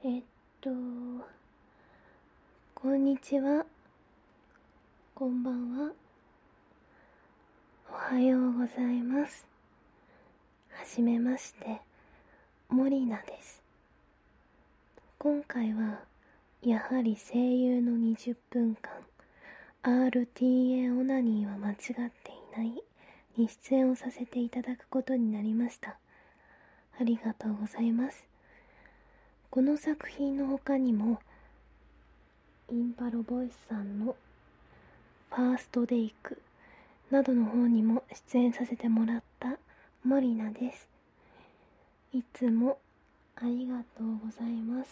えっと、こんにちは、こんばんは、おはようございます。はじめまして、モリナです。今回は、やはり声優の20分間、RTA オナニーは間違っていないに出演をさせていただくことになりました。ありがとうございます。この作品の他にも、インパロボイスさんのファーストデイクなどの方にも出演させてもらったモリナです。いつもありがとうございます。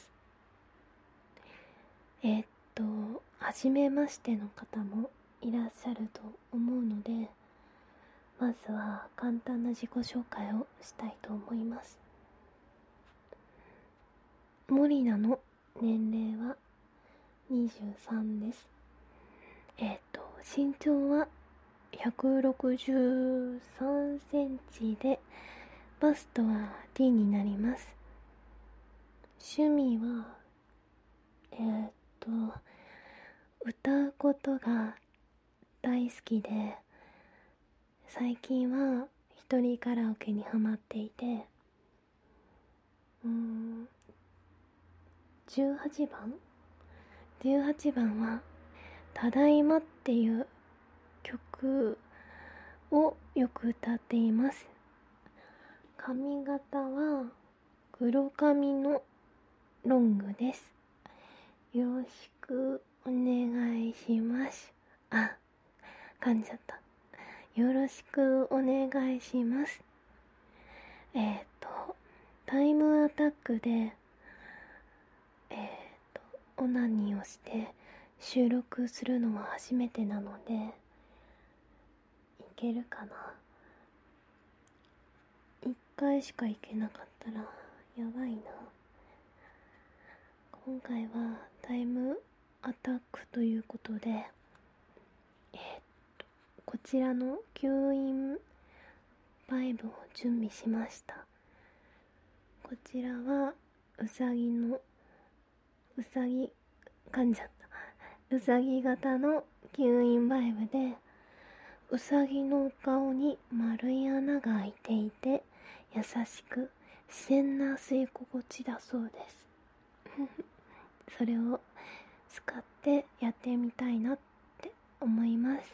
はじめましての方もいらっしゃると思うので、まずは簡単な自己紹介をしたいと思います。モリナの年齢は23です。身長は163センチで、バストは D になります。趣味は歌うことが大好きで、最近は一人カラオケにハマっていて、18番はただいまっていう曲をよく歌っています。髪型は黒髪のロングです。よろしくお願いします。噛んじゃった。よろしくお願いします。タイムアタックでオナニーをして収録するのは初めてなので、いけるかな。1回しかいけなかったらやばいな。今回はタイムアタックということで、こちらの吸引バイブを準備しました。こちらはうさぎ型の吸引バイブで、うさぎの顔に丸い穴が開いていて、優しく自然な吸い心地だそうですそれを使ってやってみたいなって思います。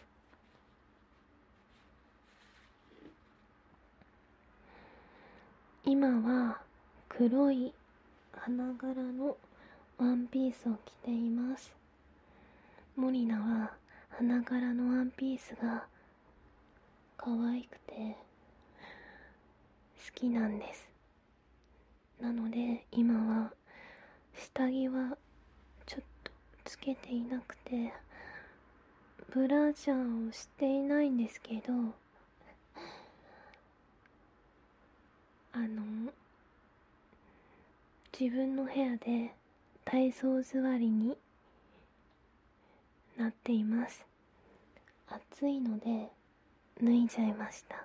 今は黒い花柄のワンピースを着ています。モリナは花柄のワンピースが可愛くて好きなんです。なので今は下着はちょっとつけていなくて、ブラジャーをしていないんですけど、自分の部屋で体操座りになっています。暑いので脱いじゃいました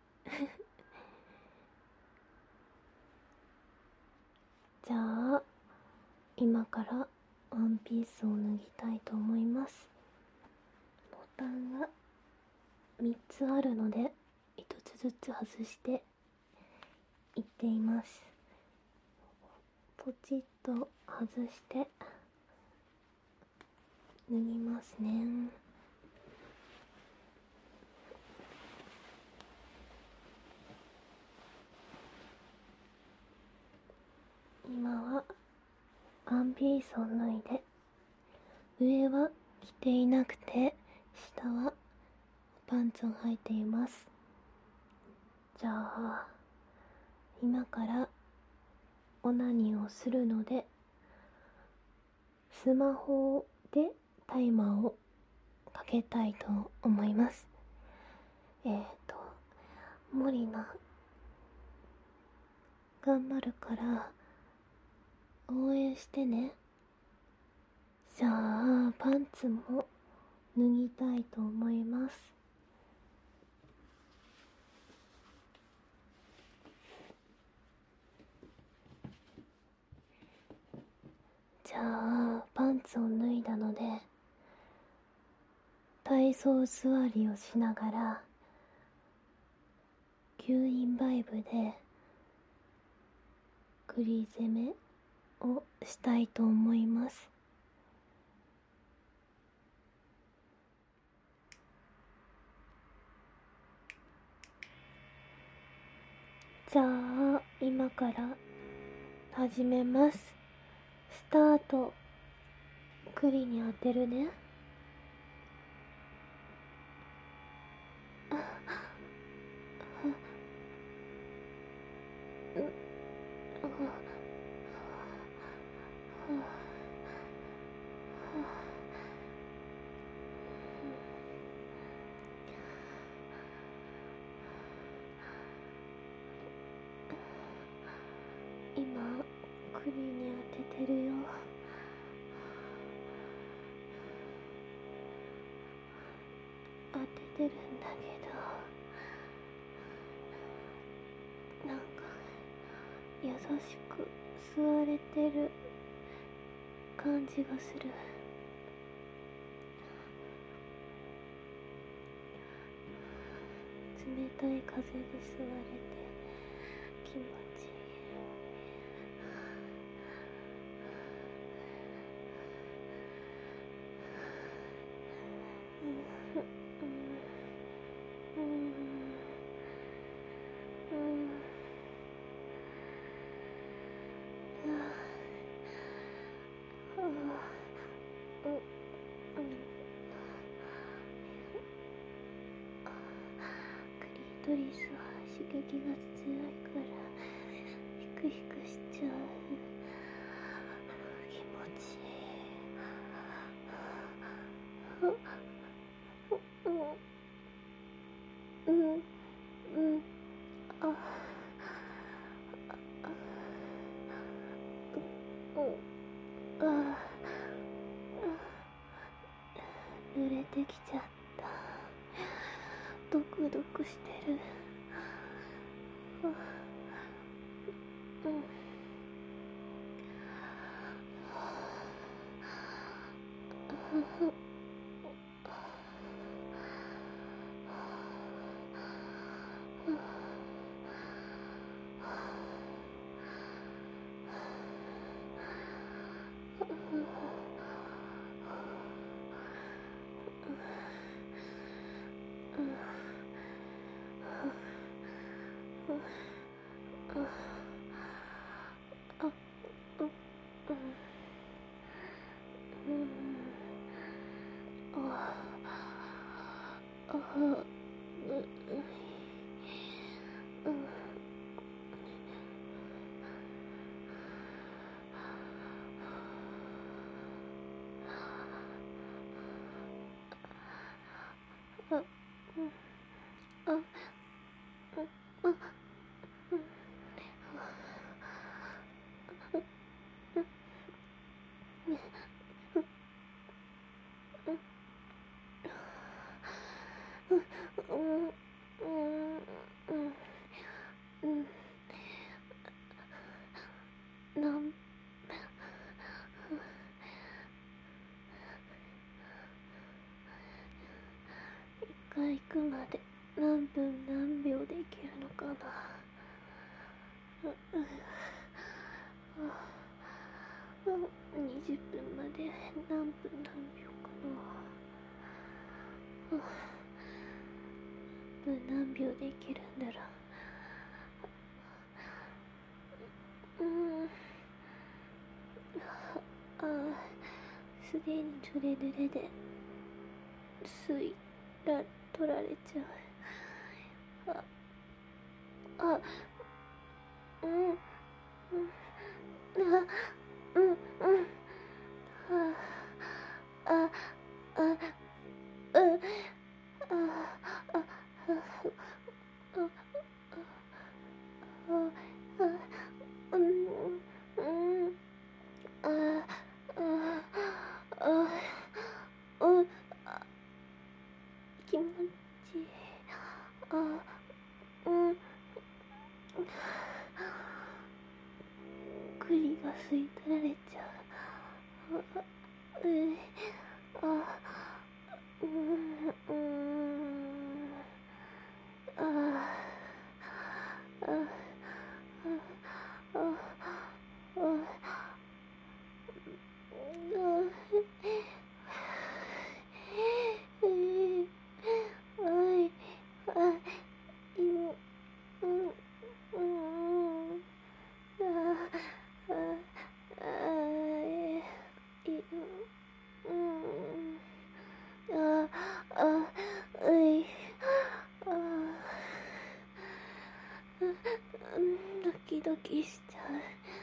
じゃあ今からワンピースを脱ぎたいと思います。ボタンが3つあるので1つずつ外していっています。ポチッと外して脱ぎますね。今はワンピースを脱いで、上は着ていなくて下はパンツを履いています。じゃあ今からオナニーをするので、スマホでタイマーをかけたいと思います。モリナ頑張るから応援してね。じゃあパンツも脱ぎたいと思います。 じゃあパンツを脱いだので体操座りをしながら吸引バイブで栗攻めをしたいと思います。じゃあ今から始めます。スタート。栗に当てるね。今栗に当ててるよ。当ててるんだけど、なんか優しく吸われてる感じがする。冷たい風で吸われて気持ちいい。クリトリスは刺激が強いからヒクヒクしちゃう。気持ちいい。濡れてきちゃった。ドクドクしてる。行くまで何分何秒で行けるのかな。20分まで何分何秒かな。何秒で行けるんだろう。すでに濡れ濡れで水取られちゃう。気持ちいい。栗が吸い取られちゃう。 ドキドキしちゃう。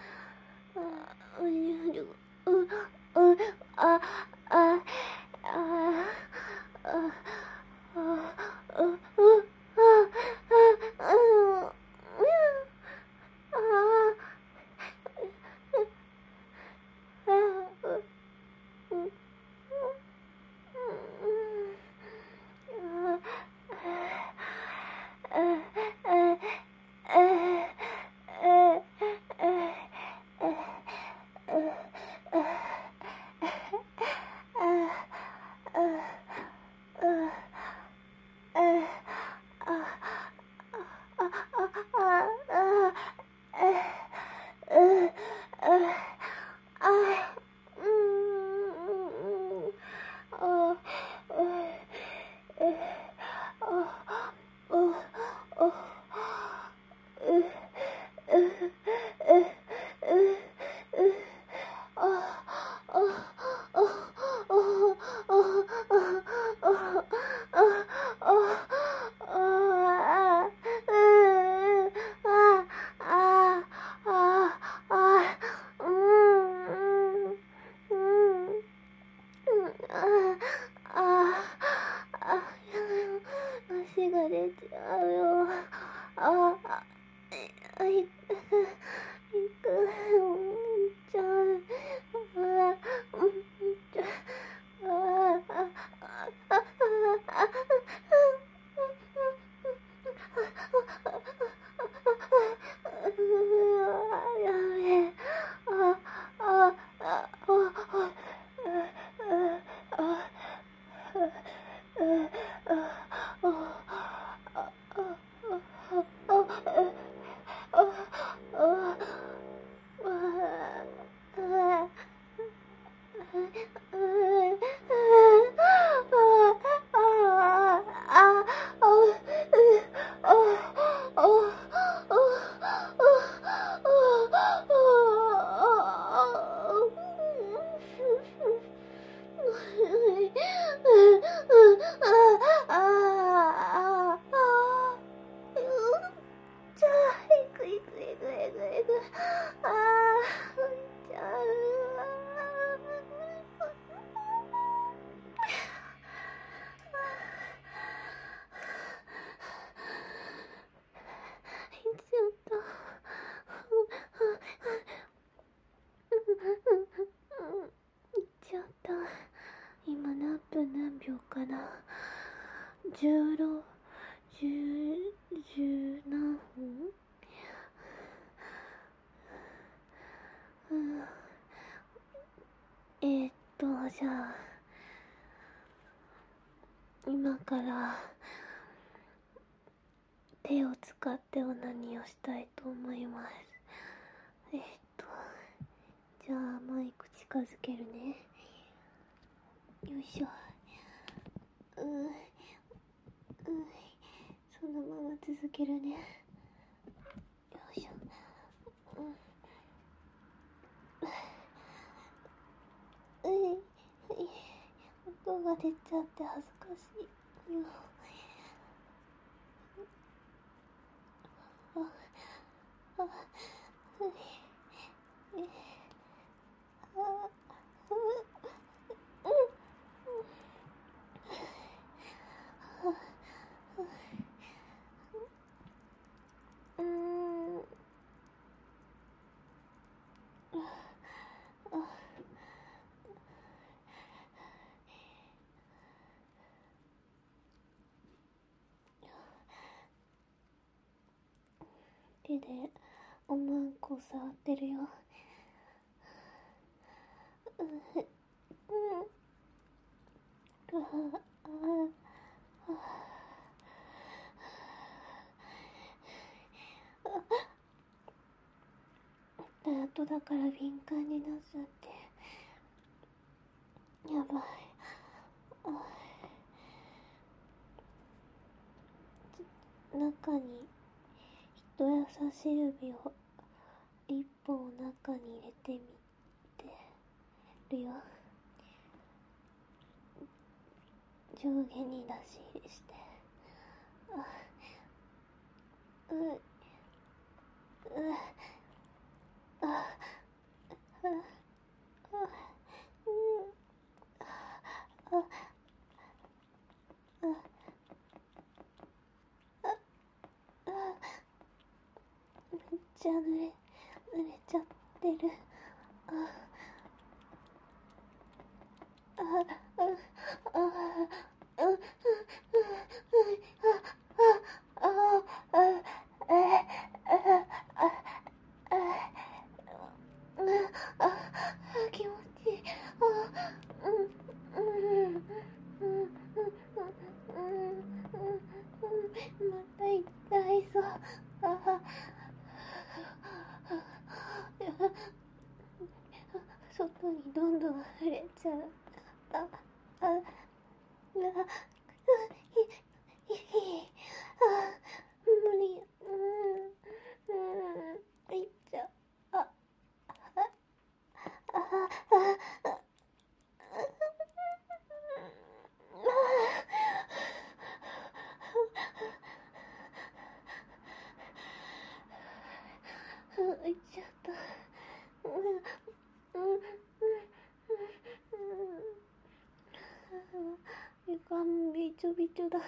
足が出ちゃうよ。ちゃう。やべえ。今何分何秒かな。16、10何分。じゃあ今から手を使ってオナニーをしたいと思います。じゃあマイク近づけるね。よいしょ。そのまま続けるね。よいしょ。音が出ちゃって恥ずかしいよ。手でおまんこ触ってるよ。 後だから敏感になっちゃってやばい。中に人優しい指を一本中に入れてみてるよ。上下に出し入れして、めっちゃ濡れちゃってる。気持ちいい。また痛いそう。外にどんどん溢れちゃう。無理。いっちゃう。いっちゃった。床もびちょびちょだ。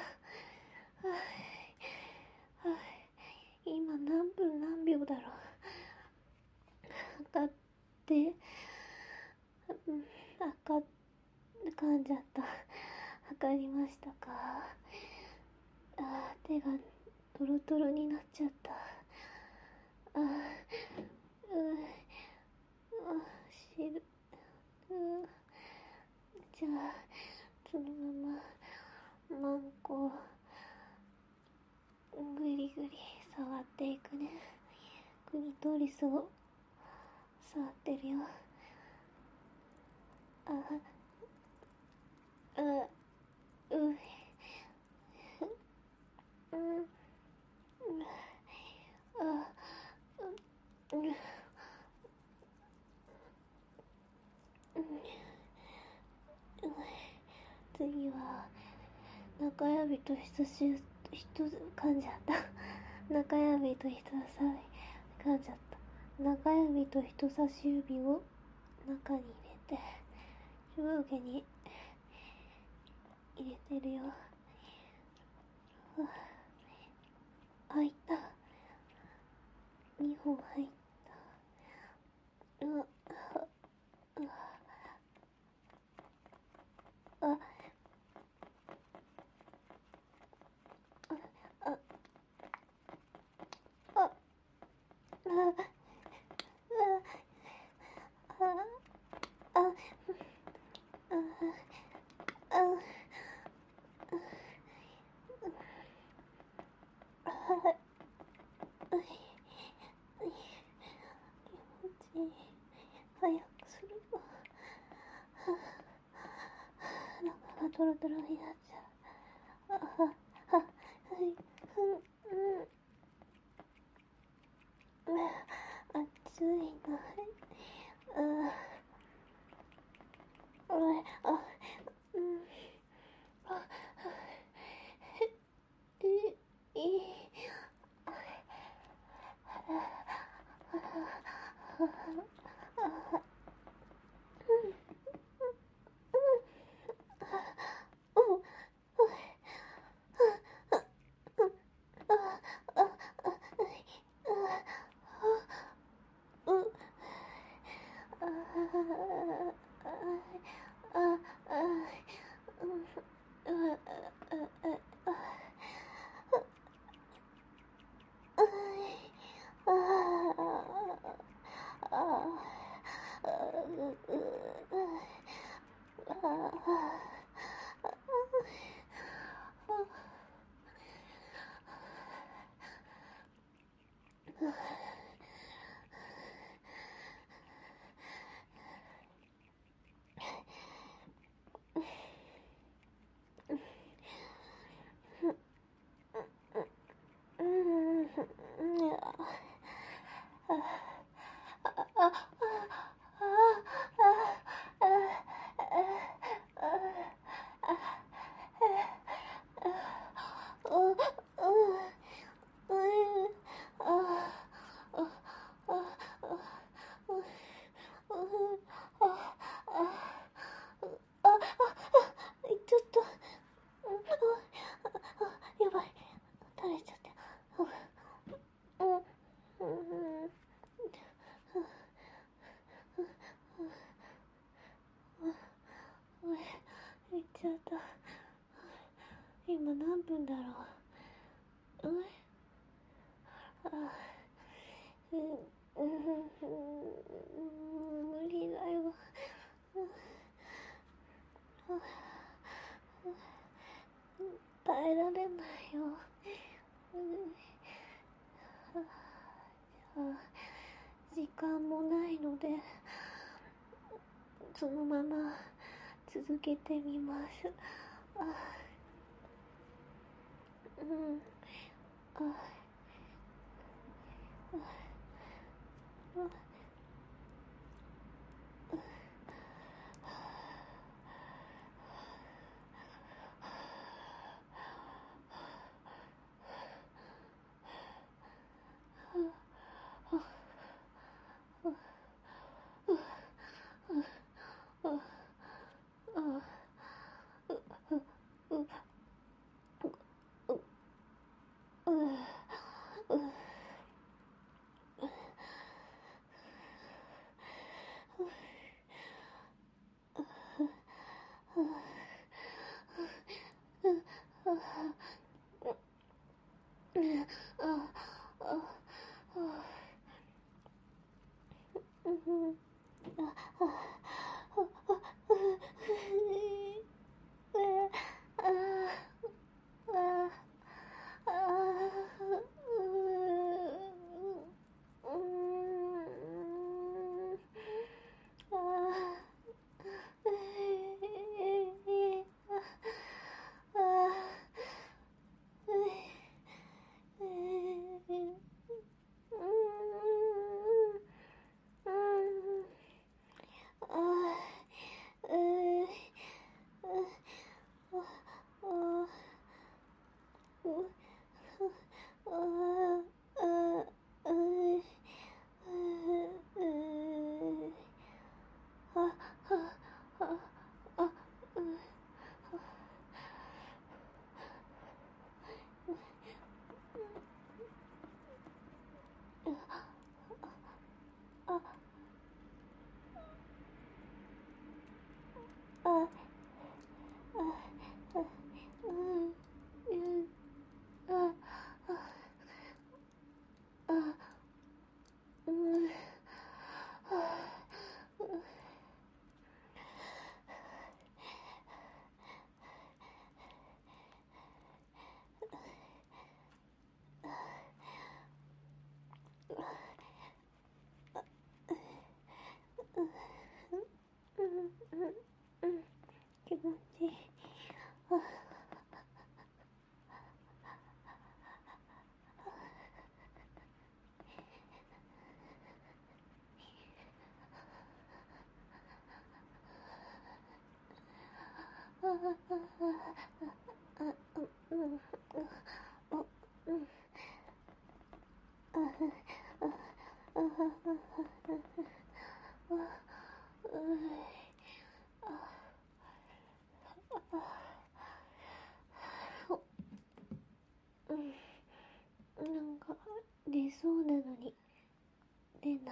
今何分何秒だろう。測って、噛んじゃった。測りましたか？手がトロトロになっちゃった。汁。じゃあそのままマンコぐりぐり触っていくね。クリトリスを触ってるよ。次は中指と噛んじゃった。中指と人差し噛んじゃった。中指と人差し指を中に入れて上下に入れてるよ。入った。2本入った。早くするわ。中がトロトロになっちゃう。熱いな。 やばい、垂れちゃって。行っちゃった。今何分だろう。無理だよ。耐えられないよ。時間もないので、そのまま続けてみます。気持ちいい。なんか出そうなのに出ない。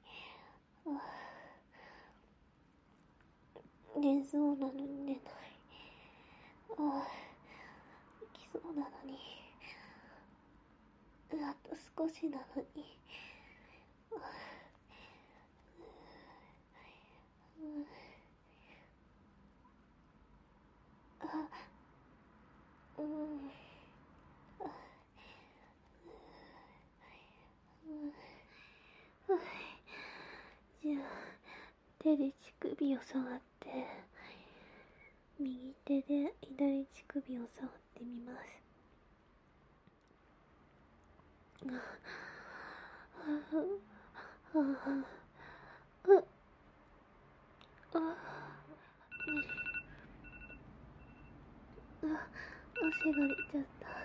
出そうなのに出ない。来そうなのに、あと少しなのに。 じゃあ手で乳首を触って、右手で左乳首を触ってみます。汗が出ちゃった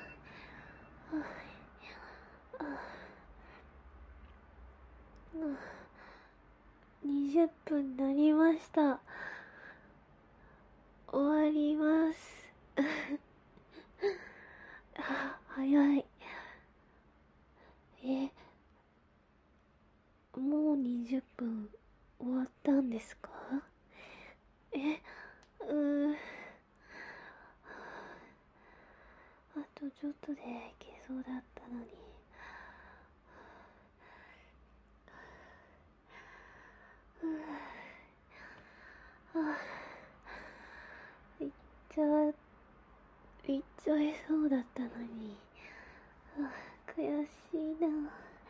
。20分なりました。終わります。早い。もう20分終わったんですか？あとちょっとでいけそうだったのに。行っちゃいそうだったのに。悔しいな。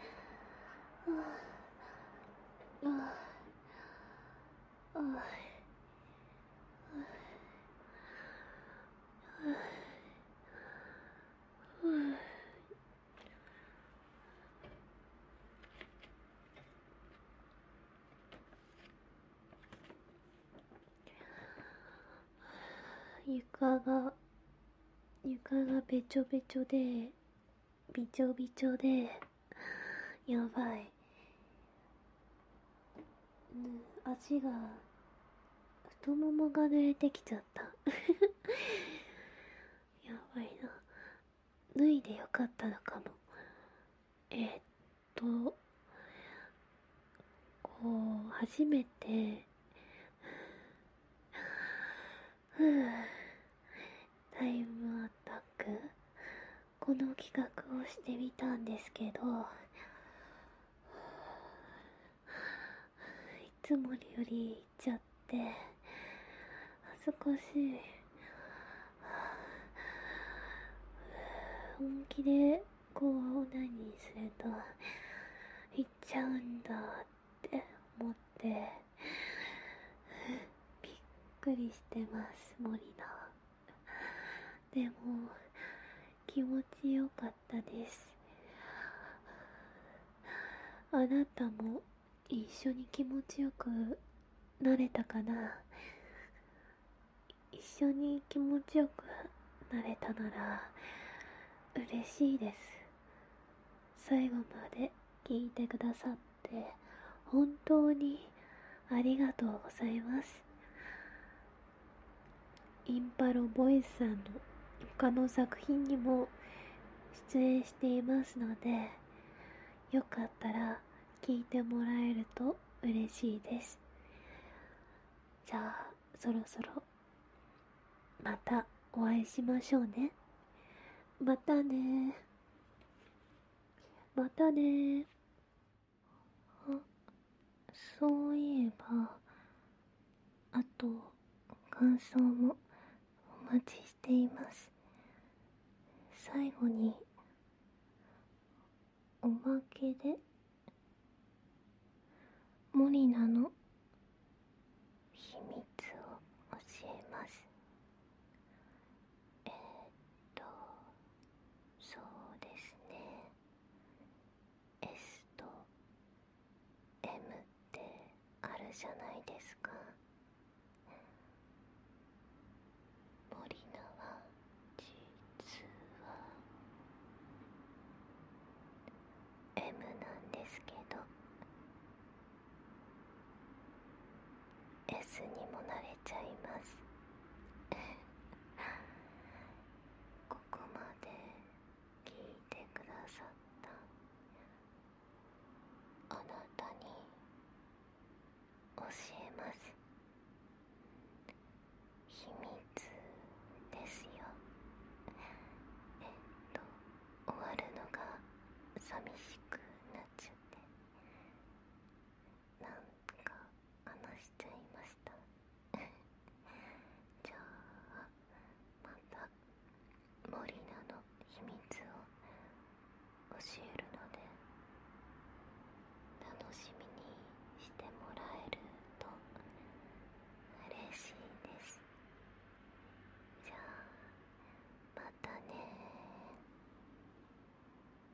床がべちょべちょで、びちょびちょで、やばい。足が、太ももが濡れてきちゃった。やばいな。脱いでよかったのかも。初めて、タイムアタック、この企画をしてみたんですけど、いつもよりいっちゃって恥ずかしい。本気でこうオナニーするといっちゃうんだって思ってびっくりしてます、森菜。でも気持ちよかったです。あなたも一緒に気持ちよくなれたかな？一緒に気持ちよくなれたなら嬉しいです。最後まで聞いてくださって本当にありがとうございます。インパロボイスさんの他の作品にも出演していますので、よかったら聞いてもらえると嬉しいです。じゃあそろそろまたお会いしましょうね。またね。またね。そういえば、あと感想もお待ちしています。最後におまけでモリナの秘密を教えます。そうですね、 S と M ってあるじゃないですか。モリナは実は M なんですけど S にもなれちゃいます。